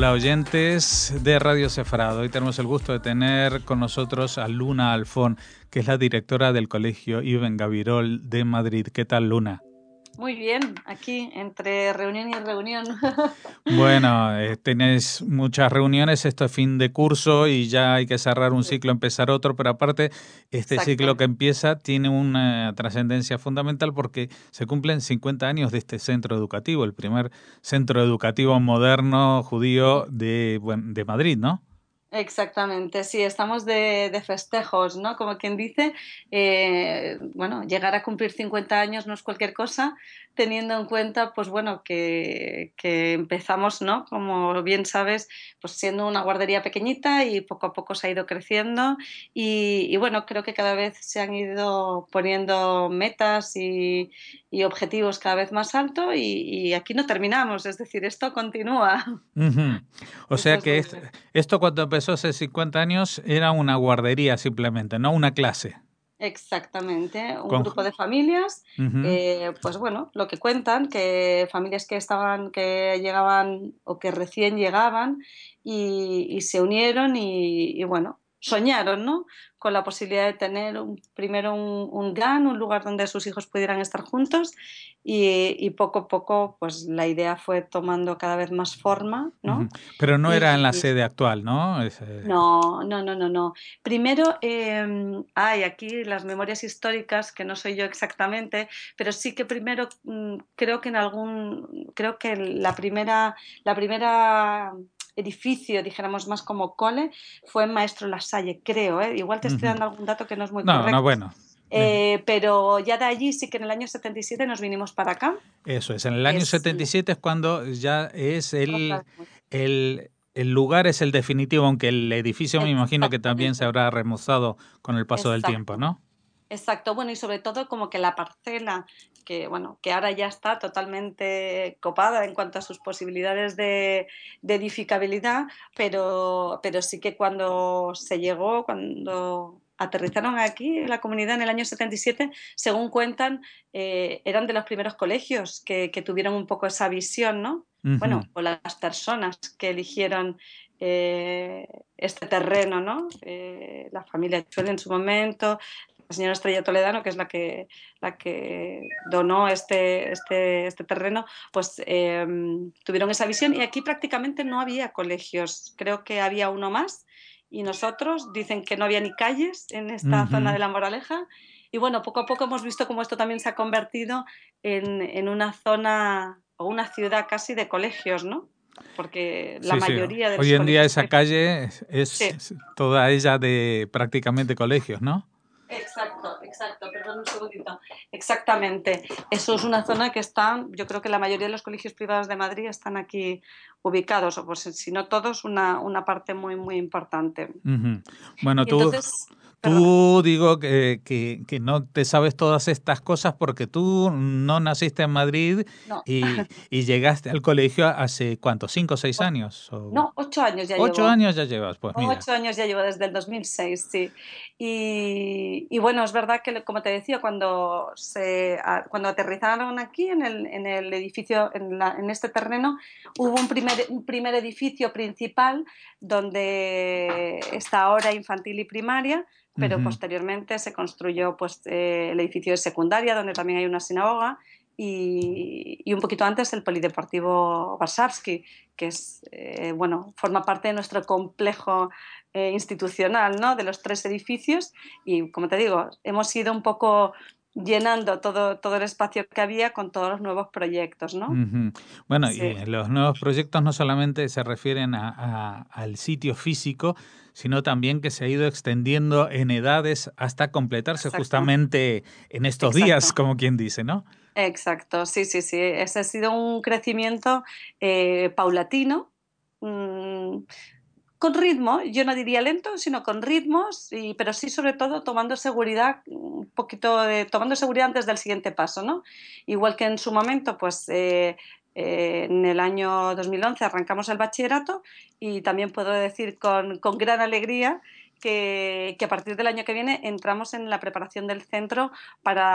Hola oyentes de Radio Sefrado. Hoy tenemos el gusto de tener con nosotros a Luna Alfón, que es la directora del Colegio Ibn Gabirol de Madrid. ¿Qué tal, Luna? Muy bien, aquí entre reunión y reunión. Bueno, tenéis muchas reuniones, esto es fin de curso y ya hay que cerrar un Sí, ciclo, empezar otro, pero aparte este ciclo exacto, que empieza tiene una trascendencia fundamental porque se cumplen 50 años de este centro educativo, el primer centro educativo moderno judío de Madrid, ¿no? exactamente. Sí, estamos de festejos, ¿no? Como quien dice, bueno, llegar a cumplir 50 años no es cualquier cosa, teniendo en cuenta, pues bueno, que empezamos, ¿no? Como bien sabes, pues siendo una guardería pequeñita y poco a poco se ha ido creciendo y bueno, creo que cada vez se han ido poniendo metas y objetivos cada vez más altos y aquí no terminamos, es decir, esto continúa. Ujú. O Eso sea es que muy bien. esto cuando empezó hace 50 años era una guardería simplemente, no una clase. Exactamente, un Con... grupo de familias, Ujú, pues bueno, lo que cuentan, que familias que estaban, que llegaban o que recién llegaban y se unieron y bueno, soñaron, ¿no? Con la posibilidad de tener primero un GAN, un lugar donde sus hijos pudieran estar juntos y poco a poco, pues la idea fue tomando cada vez más forma, ujú. ¿no? Pero no era en la Y, sede actual, ¿no? no, no, no, no, no. Primero, hay aquí las memorias históricas, que no soy yo exactamente, pero sí que primero creo que creo que la primera edificio, dijéramos más como cole, fue en Maestro Lasalle, creo, ¿eh? Igual te estoy Ujú. dando algún dato que no es muy No, no, correcto. bueno. eh, Pero ya de allí sí que en el año 77 nos vinimos para acá, Eso es, en el que año es 77 es cuando ya es otra el lugar es el definitivo, aunque el edificio me imagino que también se exactamente, habrá remozado con el paso del tiempo, exacto. ¿no? Exacto, bueno, y sobre todo como que la parcela, que bueno, que ahora ya está totalmente copada en cuanto a sus posibilidades de edificabilidad, pero sí que cuando se llegó, cuando aterrizaron aquí en la comunidad en el año 77, según cuentan, eran de los primeros colegios que tuvieron un poco esa visión, ¿no? Ujú. Bueno, o las personas que eligieron este terreno, ¿no? La familia Chuel en su momento, la señora Estrella Toledano, que es la que donó este terreno, pues tuvieron esa visión y aquí prácticamente no había colegios, creo que había uno más y nosotros dicen que no había ni calles en esta zona Ujú. de La Moraleja y bueno, poco a poco hemos visto cómo esto también se ha convertido en una zona o una ciudad casi de colegios, ¿no? Porque la Sí, sí. mayoría de Hoy los en día colegios esa que... calle Sí, es toda ella de prácticamente colegios, ¿no? exacto, exacto, perdón un segundito. Exactamente. Eso es una zona que está, yo creo que la mayoría de los colegios privados de Madrid están aquí ubicados, o pues si no todos, una parte muy, muy importante. Ujú. Bueno, Y entonces, perdona. tú digo que no te sabes todas estas cosas porque tú no naciste en Madrid No, y llegaste al colegio hace ¿cuánto? ¿5 o 6 años? no, 8 años ya 8 llevo. años ya llevas, pues mira. 8 años ya llevo desde el 2006, sí. Y bueno, es verdad que, como te decía, cuando aterrizaron aquí en el edificio, en este terreno, hubo un primer edificio principal donde está ahora infantil y primaria, pero Ujú. posteriormente se construyó pues, el edificio de secundaria, donde también hay una sinagoga, y un poquito antes el Polideportivo Varsavsky, que es, bueno, forma parte de nuestro complejo institucional, ¿no? De los tres edificios y, como te digo, hemos ido un poco llenando todo el espacio que había con todos los nuevos proyectos, ¿no? Ujú. Bueno, Sí, y los nuevos proyectos no solamente se refieren al sitio físico, sino también que se ha ido extendiendo en edades hasta completarse exacto, justamente en estos días, exacto. como quien dice, ¿no? Exacto, sí, sí, sí. Ese ha sido un crecimiento paulatino, mmm, con ritmo, yo no diría lento, sino con ritmos, pero sí sobre todo tomando seguridad, un poquito tomando seguridad antes del siguiente paso, ¿no? Igual que en su momento, pues en el año 2011 arrancamos el bachillerato y también puedo decir con gran alegría que a partir del año que viene entramos en la preparación del centro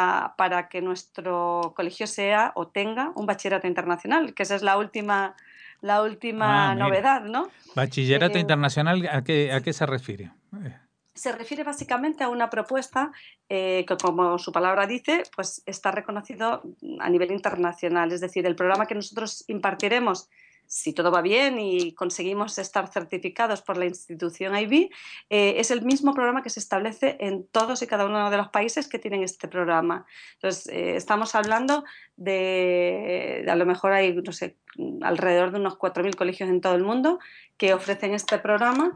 para que nuestro colegio sea o tenga un bachillerato internacional, que esa es la última la Ah, última mira. novedad, ¿no? Bachillerato Eh, internacional, a qué se refiere? Se refiere básicamente a una propuesta que, como su palabra dice, pues está reconocido a nivel internacional. Es decir, el programa que nosotros impartiremos, si todo va bien y conseguimos estar certificados por la institución IB, es el mismo programa que se establece en todos y cada uno de los países que tienen este programa. Entonces, estamos hablando de a lo mejor hay, no sé, alrededor de unos 4.000 colegios en todo el mundo que ofrecen este programa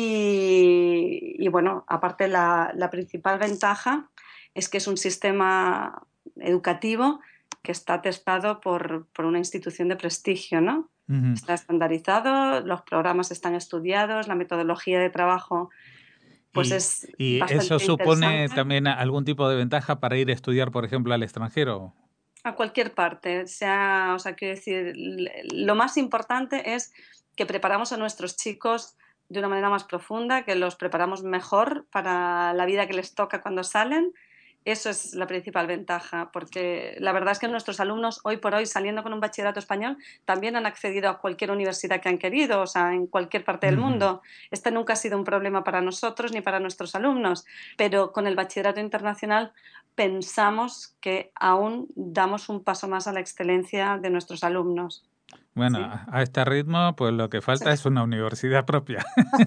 y bueno, aparte la principal ventaja es que es un sistema educativo que está testado por una institución de prestigio, ¿no? Ujú. Está estandarizado, los programas están estudiados, la metodología de trabajo pues ¿Y, es y eso bastante supone interesante. también algún tipo de ventaja para ir a estudiar, por ejemplo, al extranjero? A cualquier parte, sea, o sea, quiero decir, lo más importante es que preparamos a nuestros chicos de una manera más profunda, que los preparamos mejor para la vida que les toca cuando salen. Eso es la principal ventaja, porque la verdad es que nuestros alumnos hoy por hoy, saliendo con un bachillerato español, también han accedido a cualquier universidad que han querido, o sea, en cualquier parte del Ujú. mundo. Este nunca ha sido un problema para nosotros ni para nuestros alumnos, pero con el bachillerato internacional pensamos que aún damos un paso más a la excelencia de nuestros alumnos. Bueno, ¿Sí? a este ritmo, pues lo que falta es una universidad propia.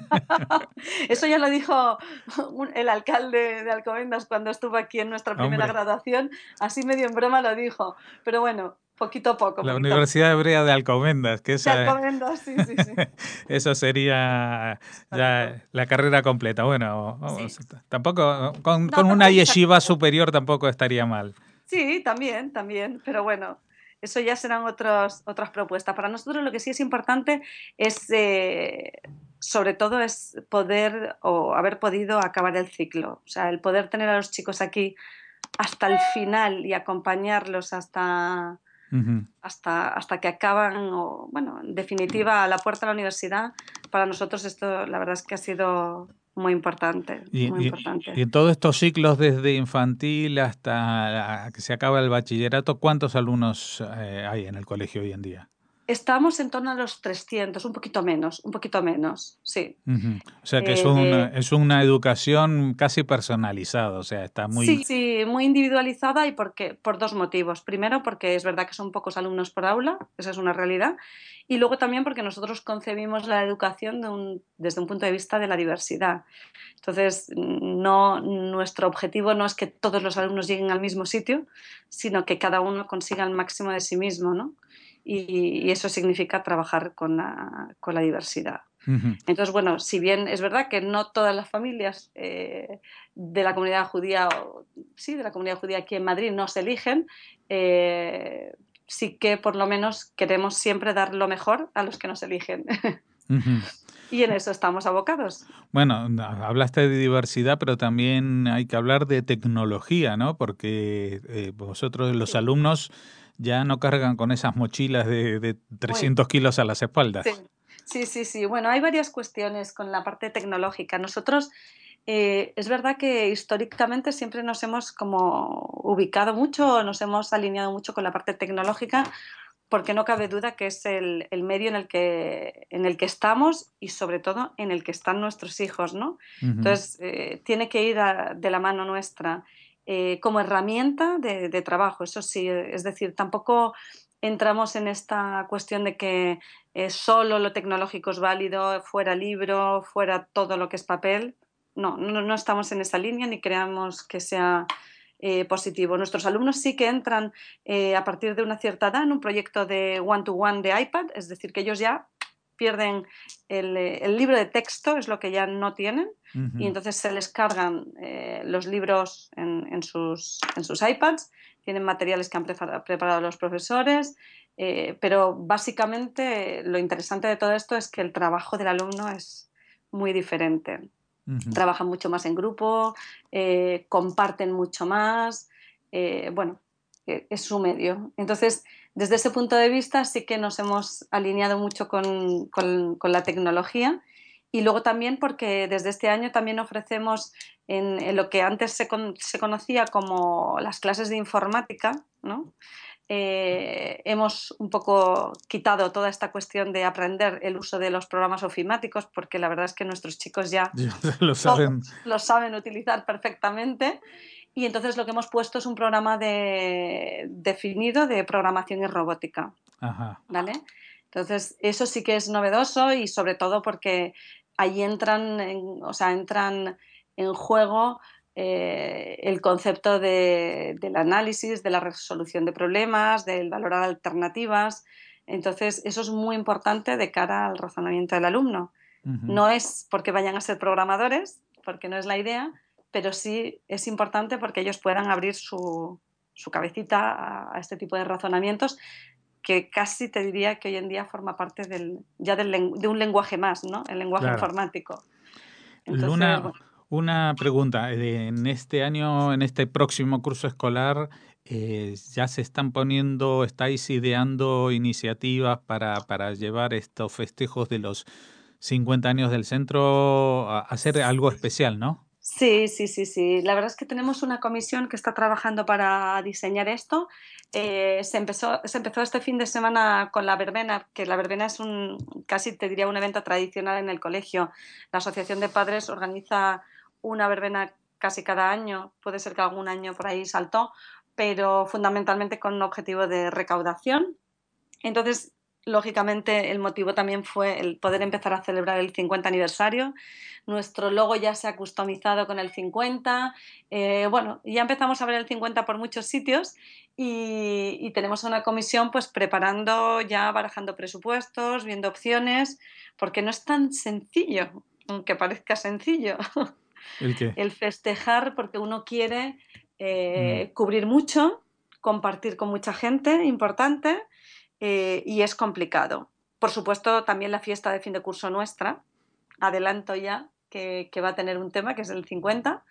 Eso ya lo dijo el alcalde de Alcobendas cuando estuvo aquí en nuestra primera Hombre, graduación, así medio en broma lo dijo, pero bueno, poquito a poco, la poquito a poco. Universidad Hebrea de Alcobendas, que De Alcobendas, sí, sí, sí. eso sería Exacto. ya la carrera completa. Bueno, Sí. vamos, tampoco, No, con no una precisamente. yeshiva superior tampoco estaría mal. Sí, también, también, pero bueno, eso ya serán otras propuestas. Para nosotros lo que sí es importante es, sobre todo, es poder o haber podido acabar el ciclo. O sea, el poder tener a los chicos aquí hasta el final y acompañarlos Ujú. hasta que acaban, o bueno, en definitiva, a la puerta de la universidad, para nosotros esto la verdad es que ha sido muy importante, muy Y importante. en todos estos ciclos, desde infantil hasta que se acaba el bachillerato, ¿cuántos alumnos hay en el colegio hoy en día? Estamos en torno a los 300, un poquito menos, sí. Ujú. O sea que Eh, es una educación casi personalizada, o sea, está sí, muy... sí, muy individualizada y por dos motivos. Primero, porque es verdad que son pocos alumnos por aula, esa es una realidad. Y luego también porque nosotros concebimos la educación desde un punto de vista de la diversidad. Entonces, no, nuestro objetivo no es que todos los alumnos lleguen al mismo sitio, sino que cada uno consiga el máximo de sí mismo, ¿no? Y eso significa trabajar con la diversidad. Ujú. Entonces, bueno, si bien es verdad que no todas las familias de la comunidad judía, sí, de la comunidad judía aquí en Madrid nos eligen, sí que por lo menos queremos siempre dar lo mejor a los que nos eligen. Ujú. Y en eso estamos abocados. Bueno, hablaste de diversidad, pero también hay que hablar de tecnología, ¿no? Porque vosotros, los Sí. alumnos, ya no cargan con esas mochilas de Uy, 300 kilos a las sí. espaldas. Sí, sí, sí. Bueno, hay varias cuestiones con la parte tecnológica. Nosotros, es verdad que históricamente siempre nos hemos como ubicado mucho, nos hemos alineado mucho con la parte tecnológica, porque no cabe duda que es el medio en el que estamos y sobre todo en el que están nuestros hijos, ¿no? Ujú. Entonces, tiene que ir de la mano nuestra como herramienta de trabajo, eso sí, es decir, tampoco entramos en esta cuestión de que solo lo tecnológico es válido, fuera libro, fuera todo lo que es papel. No, no, no estamos en esa línea ni creamos que sea positivo. Nuestros alumnos sí que entran a partir de una cierta edad en un proyecto de one-to-one de iPad, es decir, que ellos ya pierden el libro de texto, es lo que ya no tienen, y Ujú. entonces se les cargan los libros en sus iPads, tienen materiales que han preparado los profesores, pero básicamente lo interesante de todo esto es que el trabajo del alumno es muy diferente. Ujú. Trabajan mucho más en grupo, comparten mucho más, bueno, es su medio. Entonces, desde ese punto de vista sí que nos hemos alineado mucho con la tecnología y luego también porque desde este año también ofrecemos en lo que antes se conocía como las clases de informática, ¿no? hemos un poco quitado toda esta cuestión de aprender el uso de los programas ofimáticos, porque la verdad es que nuestros chicos ya Ya lo saben. todos los saben utilizar perfectamente. Y entonces lo que hemos puesto es un programa definido de programación y robótica, Ajá. ¿vale? Entonces, eso sí que es novedoso y sobre todo porque ahí entran en juego el concepto del análisis, de la resolución de problemas, del valorar alternativas. Entonces, eso es muy importante de cara al razonamiento del alumno. Ujú. No es porque vayan a ser programadores, porque no es la idea, pero sí es importante porque ellos puedan abrir su cabecita a este tipo de razonamientos que casi te diría que hoy en día forma parte de un lenguaje más, ¿no? El lenguaje Claro. informático. Entonces, Luna, bueno, una pregunta. En este año, en este próximo curso escolar, ¿ya se están poniendo, estáis ideando iniciativas para llevar estos festejos de los 50 años del centro a hacer algo especial, ¿no? sí, sí, sí, sí. La verdad es que tenemos una comisión que está trabajando para diseñar esto. Se empezó este fin de semana con la verbena, que la verbena es casi te diría un evento tradicional en el colegio. La Asociación de Padres organiza una verbena casi cada año, puede ser que algún año por ahí saltó, pero fundamentalmente con un objetivo de recaudación. Entonces, lógicamente, el motivo también fue el poder empezar a celebrar el 50 aniversario. Nuestro logo ya se ha customizado con el 50. Bueno, ya empezamos a ver el 50 por muchos sitios y tenemos una comisión pues preparando, ya barajando presupuestos, viendo opciones, porque no es tan sencillo, aunque parezca sencillo, ¿El qué? el festejar porque uno quiere Mm. cubrir mucho, compartir con mucha gente importante y es complicado. Por supuesto, también la fiesta de fin de curso nuestra, adelanto ya que va a tener un tema que es el 50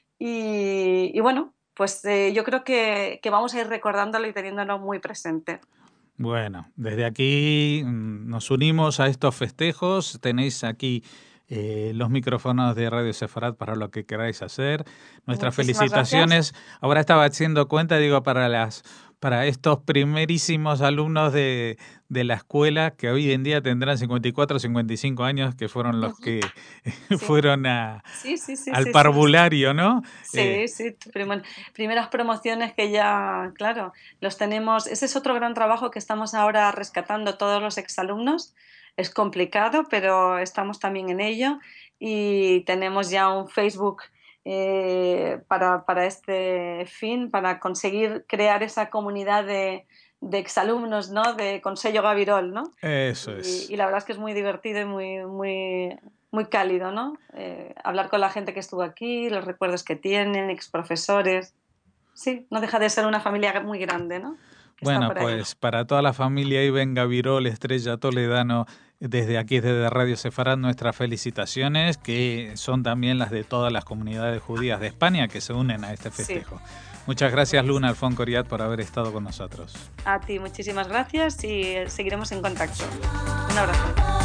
y bueno, pues yo creo que vamos a ir recordándolo y teniéndolo muy presente. Bueno, desde aquí nos unimos a estos festejos. Tenéis aquí los micrófonos de Radio Sefarad para lo que queráis hacer. Nuestras Muchísimas gracias. felicitaciones. Ahora estaba haciendo cuenta, digo, para estos primerísimos alumnos de la escuela que hoy en día tendrán 54 o 55 años, que fueron los Ujú. que Sí, fueron sí, sí, sí, al sí, sí. parvulario, ¿no? Sí, sí, primeras promociones que ya, claro, los tenemos. Ese es otro gran trabajo que estamos ahora rescatando todos los exalumnos. Es complicado, pero estamos también en ello y tenemos ya un Facebook para este fin, para conseguir crear esa comunidad de exalumnos, ¿no? De Consello Gavirol, ¿no? Eso Y es. la verdad es que es muy divertido y muy cálido, ¿no? Hablar con la gente que estuvo aquí, los recuerdos que tienen, exprofesores. Sí, no deja de ser una familia muy grande, ¿no? Que está Bueno, por ahí. pues para toda la familia Iben Gavirol, Estrella Toledano, desde aquí, desde Radio Sefarad, nuestras felicitaciones, que son también las de todas las comunidades judías de España que se unen a este Sí, festejo. Muchas gracias, pues Luna Alfón Coriat, por haber estado con nosotros. a ti muchísimas gracias y seguiremos en contacto. Un abrazo.